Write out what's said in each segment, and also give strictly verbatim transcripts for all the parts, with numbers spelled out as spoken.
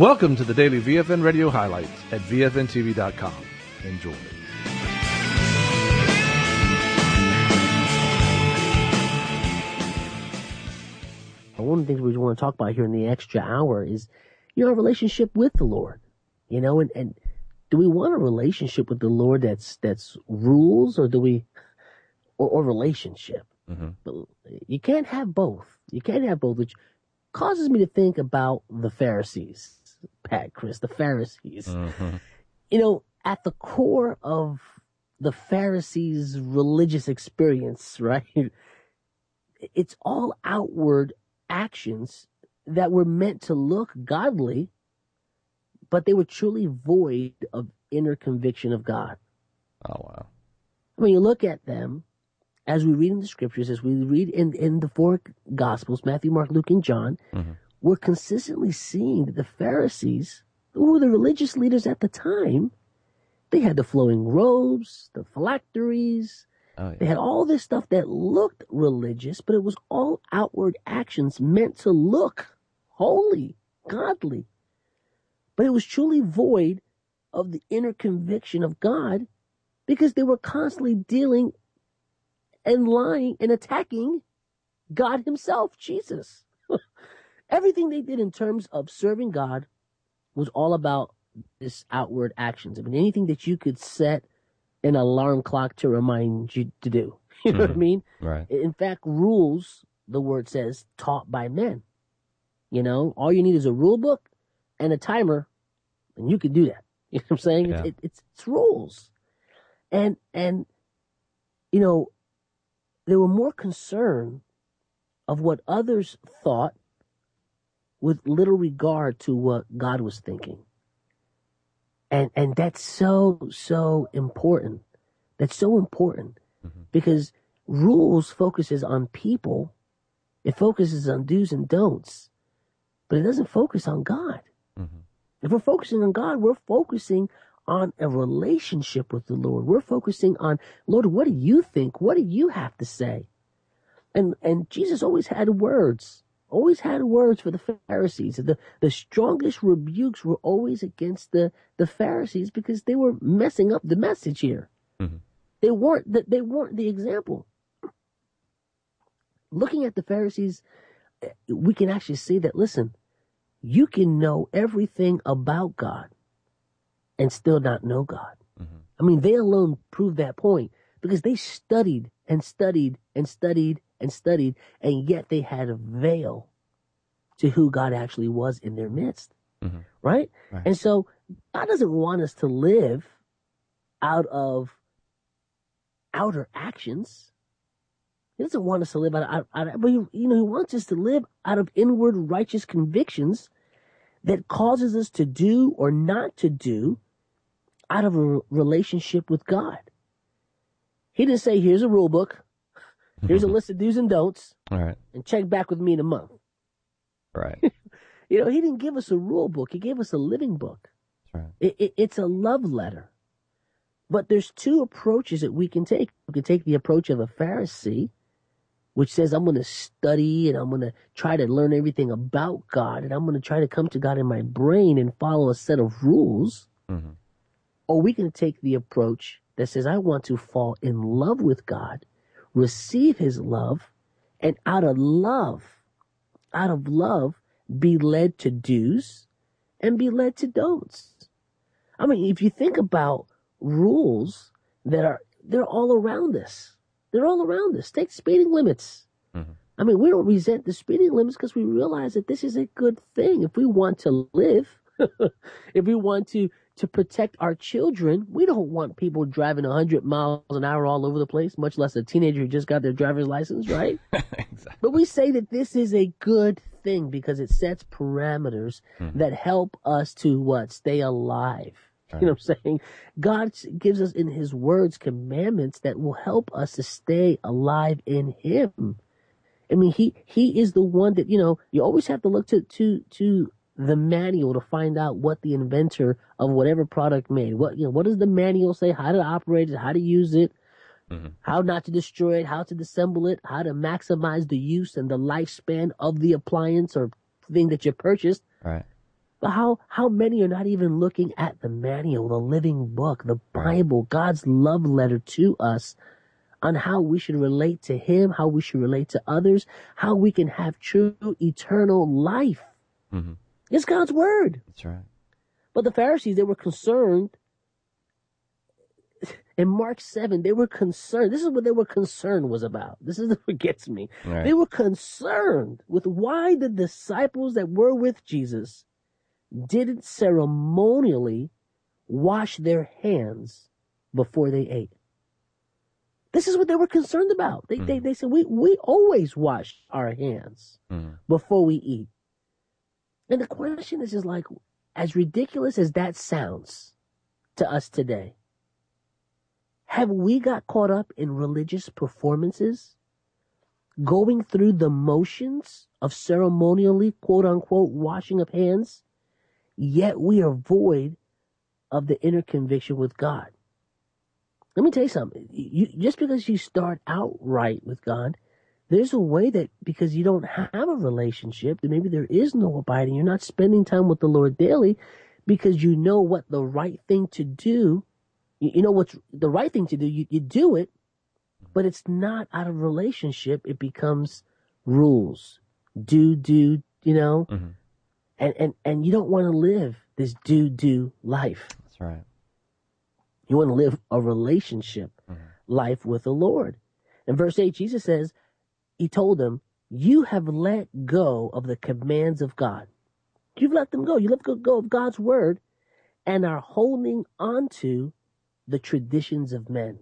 Welcome to the daily V F N Radio highlights at V F N T V dot com. Enjoy. One of the things we want to talk about here in the extra hour is, you know, our relationship with the Lord. You know, and, and do we want a relationship with the Lord that's that's rules, or do we, or, or relationship? Mm-hmm. But you can't have both. You can't have both, which causes me to think about the Pharisees, Pat, Chris, the Pharisees. Mm-hmm. You know, at the core of the Pharisees' religious experience, right? It's all outward actions that were meant to look godly, but they were truly void of inner conviction of God. Oh, wow. When you look at them, as we read in the scriptures, as we read in, in the four Gospels, Matthew, Mark, Luke, and John, mm-hmm. we're consistently seeing that the Pharisees, who were the religious leaders at the time, they had the flowing robes, the phylacteries. Oh, yeah. They had all this stuff that looked religious, but it was all outward actions meant to look holy, godly. But it was truly void of the inner conviction of God, because they were constantly dealing and lying and attacking God himself, Jesus. Everything they did in terms of serving God was all about this outward actions. I mean, anything that you could set an alarm clock to remind you to do. You know mm-hmm. what I mean? Right. In fact, rules, the word says, taught by men. You know, all you need is a rule book and a timer, and you can do that. You know what I'm saying? Yeah. It's, it, it's, it's rules. And, and, you know, they were more concerned of what others thought with little regard to what God was thinking. And and that's so, so important. That's so important mm-hmm. because rules focuses on people. It focuses on do's and don'ts, but it doesn't focus on God. Mm-hmm. If we're focusing on God, we're focusing on a relationship with the Lord. We're focusing on, Lord, what do you think? What do you have to say? And and Jesus always had words. Always had words for the Pharisees. The, the strongest rebukes were always against the, the Pharisees, because they were messing up the message here. Mm-hmm. They weren't the, they weren't the example. Looking at the Pharisees, we can actually see that, listen, you can know everything about God and still not know God. Mm-hmm. I mean, they alone proved that point, because they studied and studied and studied and studied, and yet they had a veil to who God actually was in their midst. Mm-hmm. Right? Right? And so God doesn't want us to live out of outer actions. He doesn't want us to live out of, out, out of, but he, you know, he wants us to live out of inward righteous convictions that causes us to do or not to do out of a relationship with God. He didn't say, here's a rule book. Here's a list of do's and don'ts. All right. And check back with me in a month. Right. You know, he didn't give us a rule book. He gave us a living book. That's right. It, it, it's a love letter. But there's two approaches that we can take. We can take the approach of a Pharisee, which says, I'm going to study and I'm going to try to learn everything about God, and I'm going to try to come to God in my brain and follow a set of rules. Mm-hmm. Or we can take the approach that says, I want to fall in love with God, receive his love, and out of love, out of love, be led to do's and be led to don'ts. I mean, if you think about rules that are, they're all around us. They're all around us. Take speeding limits. Mm-hmm. I mean, we don't resent the speeding limits because we realize that this is a good thing. If we want to live, if we want to to protect our children, we don't want people driving one hundred miles an hour all over the place, much less a teenager who just got their driver's license, right? Exactly. But we say that this is a good thing because it sets parameters mm-hmm. that help us to what? Stay alive. Right. You know what I'm saying? God gives us in his words commandments that will help us to stay alive in him. I mean, he he is the one that, you know, you always have to look to to to the manual to find out what the inventor of whatever product made. What, you know, what does the manual say? How to operate it, how to use it, mm-hmm. how not to destroy it, how to disassemble it, how to maximize the use and the lifespan of the appliance or thing that you purchased. Right. But how, how many are not even looking at the manual, the living book, the Bible, God's love letter to us on how we should relate to him, how we should relate to others, how we can have true eternal life. Mm-hmm. It's God's word. That's right. But the Pharisees, they were concerned. In Mark seven, they were concerned. This is what they were concerned was about. This is what gets me. Right. They were concerned with why the disciples that were with Jesus didn't ceremonially wash their hands before they ate. This is what they were concerned about. They, mm. they, they said, we, we always wash our hands mm. before we eat. And the question is just like, as ridiculous as that sounds to us today, have we got caught up in religious performances, going through the motions of ceremonially, quote unquote, washing of hands, yet we are void of the inner conviction with God? Let me tell you something. You, just because you start out right with God, there's a way that because you don't have a relationship, that maybe there is no abiding. You're not spending time with the Lord daily because you know what the right thing to do. You, you know what's the right thing to do. You, you do it, but it's not out of relationship. It becomes rules. Do, do, you know? Mm-hmm. And, and, and you don't want to live this do, do life. That's right. You want to live a relationship mm-hmm. life with the Lord. In verse eight, Jesus says, he told them, you have let go of the commands of God. You've let them go. You let go of God's word and are holding on to the traditions of men.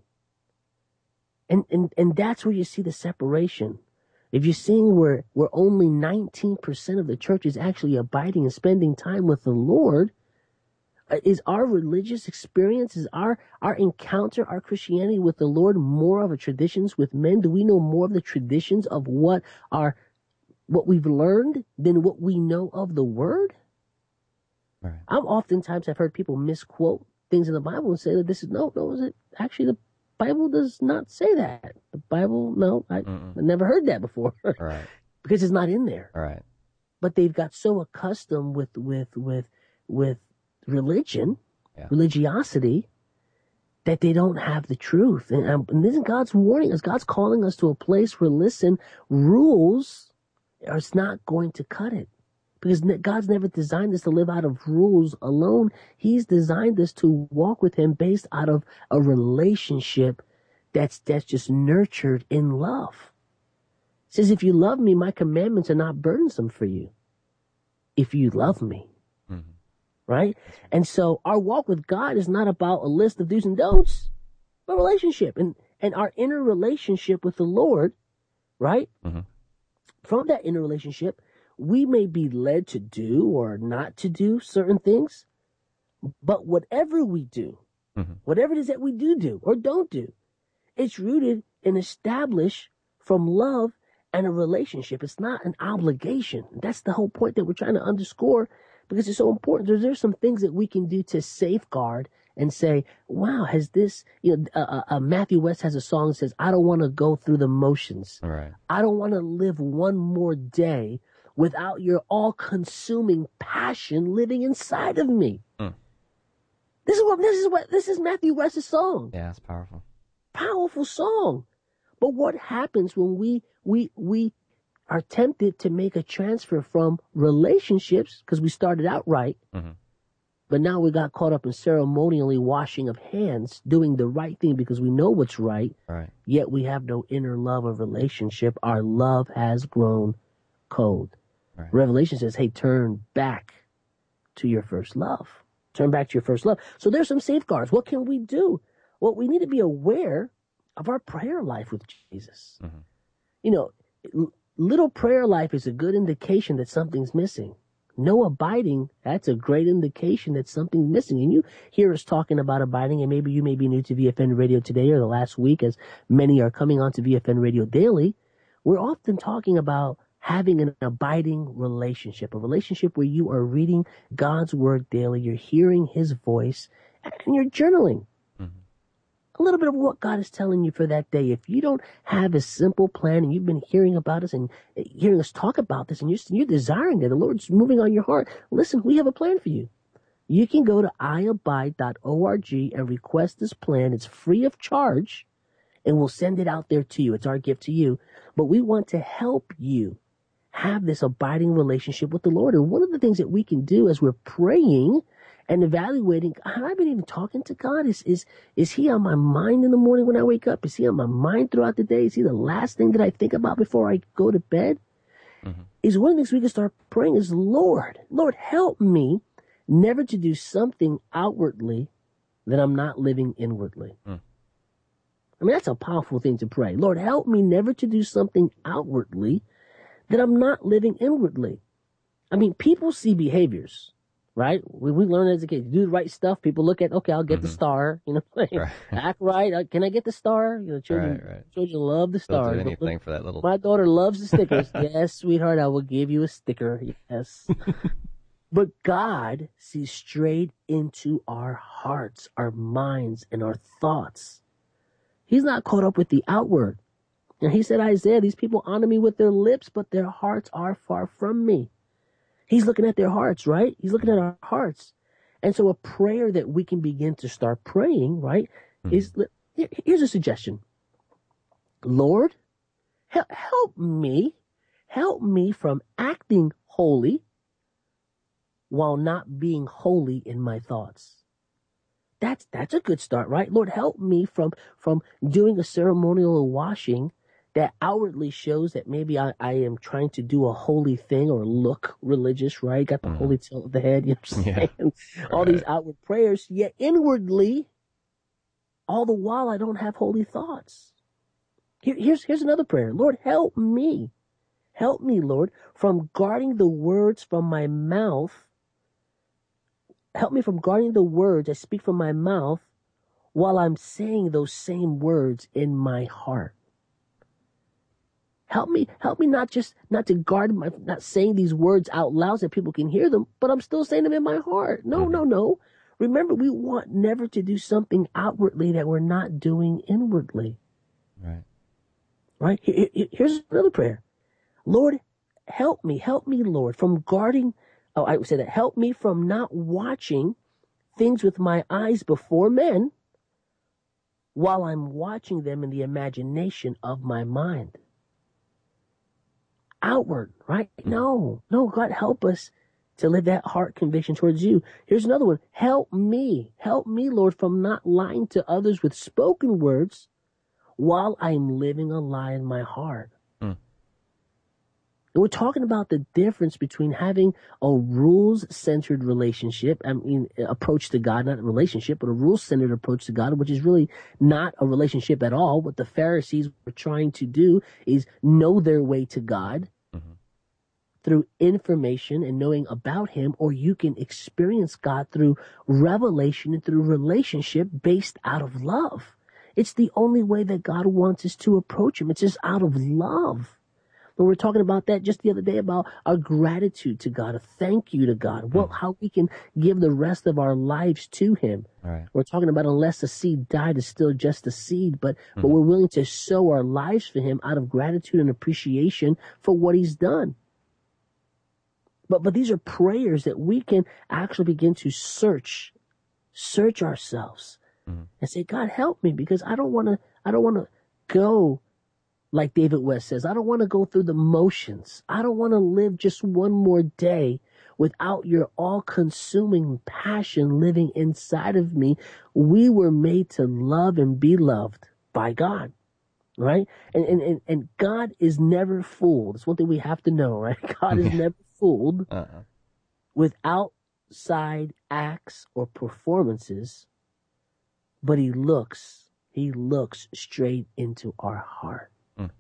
And, and, and that's where you see the separation. If you're seeing where, where only nineteen percent of the church is actually abiding and spending time with the Lord, is our religious experience, is our, our encounter, our Christianity with the Lord more of a traditions with men? Do we know more of the traditions of what our, what we've learned than what we know of the word? Right. I'm oftentimes I've heard people misquote things in the Bible and say that this is, no, no, is it actually the Bible does not say that. The Bible, no, I, I never heard that before. Right. Because it's not in there. Right. But they've got so accustomed with, with, with, with religion, yeah. religiosity, that they don't have the truth. And, um, and this is God's warning us. God's calling us to a place where, listen, rules are not going to cut it. Because God's never designed us to live out of rules alone. He's designed us to walk with him based out of a relationship that's, that's just nurtured in love. It says, if you love me, my commandments are not burdensome for you. If you love me. Mm-hmm. Right? And so our walk with God is not about a list of do's and don'ts, but relationship. And, and our inner relationship with the Lord, right? Mm-hmm. From that inner relationship, we may be led to do or not to do certain things, but whatever we do, mm-hmm. whatever it is that we do do or don't do, it's rooted and established from love and a relationship. It's not an obligation. That's the whole point that we're trying to underscore, because it's so important. There's, there's some things that we can do to safeguard and say, wow, has this, you know, uh, uh, Matthew West has a song that says, I don't want to go through the motions. Right. I don't want to live one more day without your all-consuming passion living inside of me. Mm. This is what this is what this is Matthew West's song. Yeah, it's powerful. Powerful song. But what happens when we we we are tempted to make a transfer from relationships, because we started out right, mm-hmm. but now we got caught up in ceremonially washing of hands, doing the right thing because we know what's right, right. Yet we have no inner love of relationship. Our love has grown cold. Right. Revelation says, hey, turn back to your first love. Turn back to your first love. So there's some safeguards. What can we do? Well, we need to be aware of our prayer life with Jesus. Mm-hmm. You know, little prayer life is a good indication that something's missing. No abiding, that's a great indication that something's missing. And you hear us talking about abiding, and maybe you may be new to V F N Radio today or the last week, as many are coming on to V F N Radio daily. We're often talking about having an abiding relationship, a relationship where you are reading God's word daily, you're hearing his voice, and you're journaling. Mm-hmm. a little bit of what God is telling you for that day. If you don't have a simple plan and you've been hearing about us and hearing us talk about this and you're, you're desiring that, the Lord's moving on your heart, listen, we have a plan for you. You can go to i abide dot org and request this plan. It's free of charge, and we'll send it out there to you. It's our gift to you. But we want to help you have this abiding relationship with the Lord. And one of the things that we can do as we're praying and evaluating, have I been even talking to God? Is, is, is he on my mind in the morning when I wake up? Is he on my mind throughout the day? Is he the last thing that I think about before I go to bed? Mm-hmm. Is one of the things we can start praying is, Lord, Lord, help me never to do something outwardly that I'm not living inwardly. Mm. I mean, that's a powerful thing to pray. Lord, help me never to do something outwardly that I'm not living inwardly. I mean, people see behaviors, right? When we learn as a kid, do the right stuff, people look at, okay, I'll get mm-hmm. the star, you know, right. act right. Uh, can I get the star? You know, children, right, right. children love the stars. They'll do anything for that little. My daughter loves the stickers. Yes, sweetheart, I will give you a sticker. Yes. But God sees straight into our hearts, our minds, and our thoughts. He's not caught up with the outward. And he said, Isaiah, these people honor me with their lips, but their hearts are far from me. He's looking at their hearts, right? He's looking at our hearts. And so a prayer that we can begin to start praying, right, mm-hmm. is, here's a suggestion. Lord, help me, help me from acting holy while not being holy in my thoughts. That's that's a good start, right? Lord, help me from from doing a ceremonial washing that outwardly shows that maybe I, I am trying to do a holy thing or look religious, right? Got the mm-hmm. holy tilt of the head, you know what I'm saying? Yeah. All right. These outward prayers, yet inwardly, all the while I don't have holy thoughts. Here, here's here's another prayer. Lord, help me. Help me, Lord, from guarding the words from my mouth. Help me from guarding the words I speak from my mouth while I'm saying those same words in my heart. Help me, help me not just, not to guard my, not saying these words out loud so that people can hear them, but I'm still saying them in my heart. No, no, no. Remember, we want never to do something outwardly that we're not doing inwardly. Right. Right? Here, here, here's another prayer. Lord, help me, help me, Lord, from guarding, oh, I would say that, help me from not watching things with my eyes before men while I'm watching them in the imagination of my mind. Outward, right? No, no, God help us to live that heart conviction towards you. Here's another one. Help me, help me, Lord, from not lying to others with spoken words while I'm living a lie in my heart. Mm. And we're talking about the difference between having a rules-centered relationship, I mean, approach to God, not a relationship, but a rules-centered approach to God, which is really not a relationship at all. What the Pharisees were trying to do is know their way to God mm-hmm. through information and knowing about Him, or you can experience God through revelation and through relationship based out of love. It's the only way that God wants us to approach Him. It's just out of love. We were talking about that just the other day about our gratitude to God, a thank you to God, well, how we can give the rest of our lives to Him. Right. We're talking about unless a seed died, it's still just a seed, but, mm-hmm. but we're willing to sow our lives for Him out of gratitude and appreciation for what He's done. But but these are prayers that we can actually begin to search, search ourselves mm-hmm. and say, God, help me, because I don't want to, I don't want to go like David West says, I don't want to go through the motions. I don't want to live just one more day without your all-consuming passion living inside of me. We were made to love and be loved by God, right? And and and, and God is never fooled. It's one thing we have to know, right? God is never fooled uh-uh. with outside acts or performances, but He looks, He looks straight into our heart.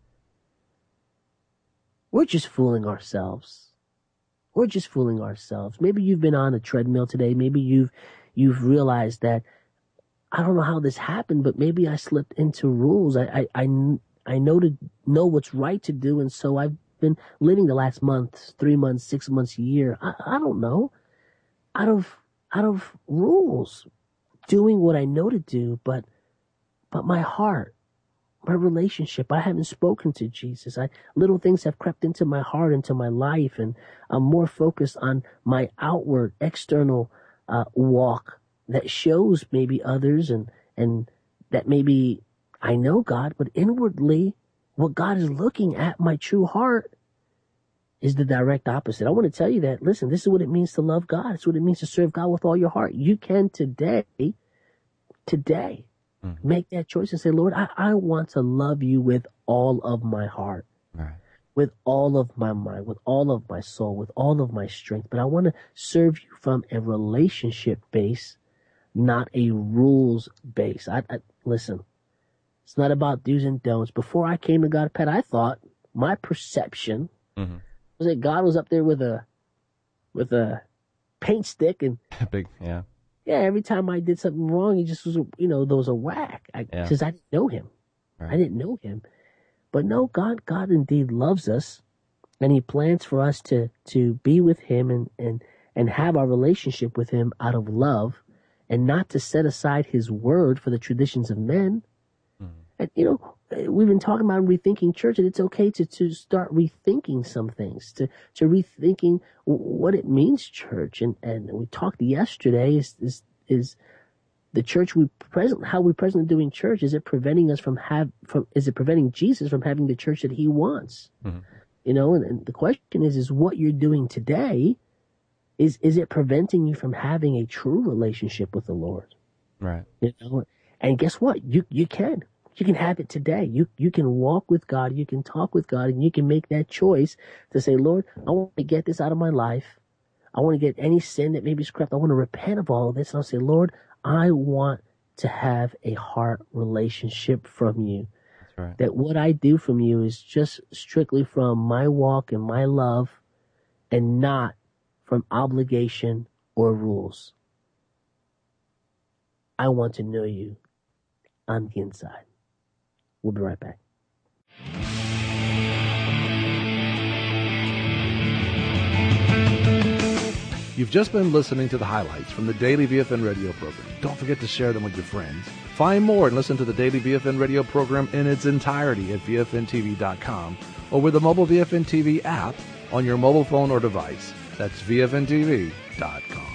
We're just fooling ourselves. We're just fooling ourselves. Maybe you've been on a treadmill today. Maybe you've, you've realized that, I don't know how this happened, but maybe I slipped into rules. I, I, I, I know to know what's right to do. And so I've been living the last month, three months, six months, a year. I, I don't know. Out of, out of rules, doing what I know to do, but but my heart, my relationship, I haven't spoken to Jesus. I, little things have crept into my heart, into my life, and I'm more focused on my outward, external uh, walk that shows maybe others and, and that maybe I know God, but inwardly, what God is looking at, my true heart, is the direct opposite. I want to tell you that, listen, this is what it means to love God. It's what it means to serve God with all your heart. You can today, today, mm-hmm. make that choice and say, Lord, I, I want to love you with all of my heart, right. with all of my mind, with all of my soul, with all of my strength. But I want to serve you from a relationship base, not a rules base. I, I listen, it's not about do's and don'ts. Before I came to God, Pat, I thought my perception mm-hmm. was that God was up there with a with a paint stick and big, yeah, yeah. Every time I did something wrong, he just was, you know, there was a whack because I, yeah. I didn't know him. Right. I didn't know him, but no, God, God indeed loves us, and He plans for us to to be with Him and and and have our relationship with Him out of love, and not to set aside His word for the traditions of men. And, you know, we've been talking about rethinking church, and it's okay to, to start rethinking some things, to, to rethinking what it means church. And, and we talked yesterday is, is, is the church we present, how we presently doing church. Is it preventing us from have, from, is it preventing Jesus from having the church that He wants? Mm-hmm. You know, and, and the question is, is what you're doing today, is, is it preventing you from having a true relationship with the Lord? Right. You know, and guess what? You, you can. You can have it today. You you can walk with God. You can talk with God, and you can make that choice to say, Lord, I want to get this out of my life. I want to get any sin that maybe is crept. I want to repent of all of this. And I'll say, Lord, I want to have a heart relationship from you. That's right. That what I do from you is just strictly from my walk and my love, and not from obligation or rules. I want to know you on the inside. We'll be right back. You've just been listening to the highlights from the Daily V F N radio program. Don't forget to share them with your friends. Find more and listen to the Daily V F N radio program in its entirety at V F N T V dot com or with the mobile V F N T V app on your mobile phone or device. That's V F N T V dot com.